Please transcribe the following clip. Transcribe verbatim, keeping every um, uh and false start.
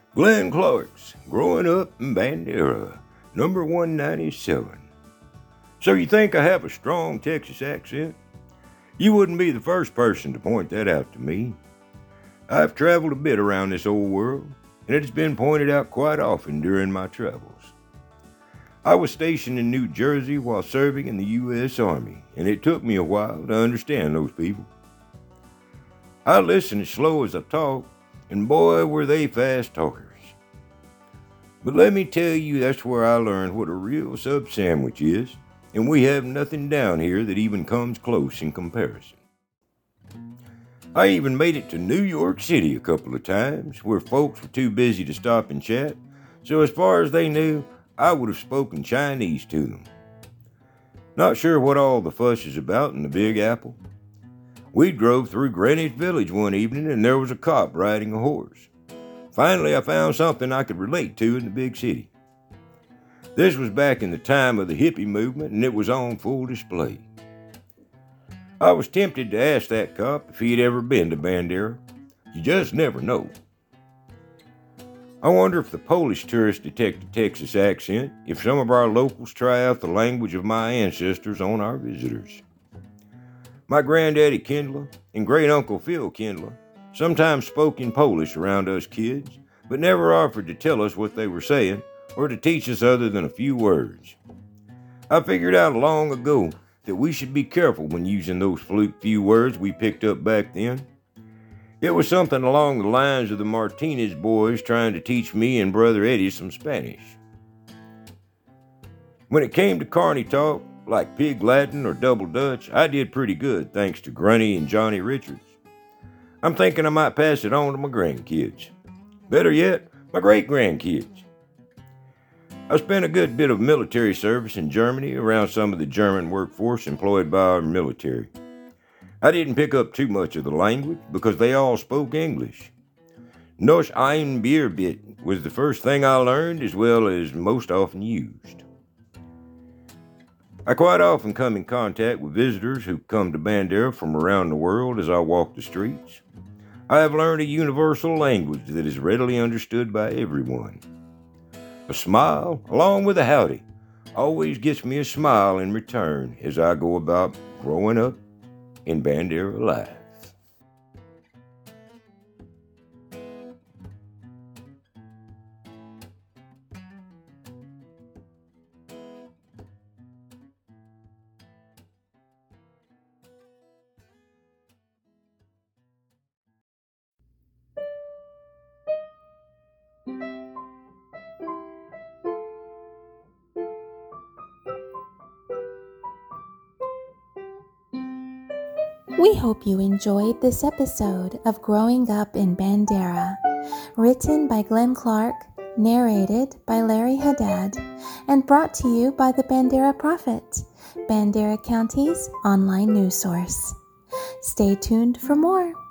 Glenn Clark's Growing Up in Bandera, number one ninety-seven. So you think I have a strong Texas accent? You wouldn't be the first person to point that out to me. I've traveled a bit around this old world, and it has been pointed out quite often during my travels. I was stationed in New Jersey while serving in the U S Army, and it took me a while to understand those people. I listen as slow as I talk, and boy, were they fast talkers. But let me tell you, that's where I learned what a real sub sandwich is, and we have nothing down here that even comes close in comparison. I even made it to New York City a couple of times, where folks were too busy to stop and chat, so as far as they knew, I would have spoken Chinese to them. Not sure what all the fuss is about in the Big Apple. We drove through Greenwich Village one evening and there was a cop riding a horse. Finally, I found something I could relate to in the big city. This was back in the time of the hippie movement and it was on full display. I was tempted to ask that cop if he'd ever been to Bandera. You just never know. I wonder if the Polish tourists detect a Texas accent, if some of our locals try out the language of my ancestors on our visitors. My granddaddy Kindler and great-uncle Phil Kindler sometimes spoke in Polish around us kids, but never offered to tell us what they were saying or to teach us other than a few words. I figured out long ago that we should be careful when using those few words we picked up back then. It was something along the lines of the Martinez boys trying to teach me and Brother Eddie some Spanish. When it came to carny talk, like Pig Latin or Double Dutch, I did pretty good thanks to Grunny and Johnny Richards. I'm thinking I might pass it on to my grandkids. Better yet, my great-grandkids. I spent a good bit of military service in Germany around some of the German workforce employed by our military. I didn't pick up too much of the language because they all spoke English. Noch ein Bier bit was the first thing I learned as well as most often used. I quite often come in contact with visitors who come to Bandera from around the world as I walk the streets. I have learned a universal language that is readily understood by everyone. A smile, along with a howdy, always gets me a smile in return as I go about growing up in Bandera life. We hope you enjoyed this episode of Growing Up in Bandera, written by Glenn Clark, narrated by Larry Haddad, and brought to you by the Bandera Prophet, Bandera County's online news source. Stay tuned for more.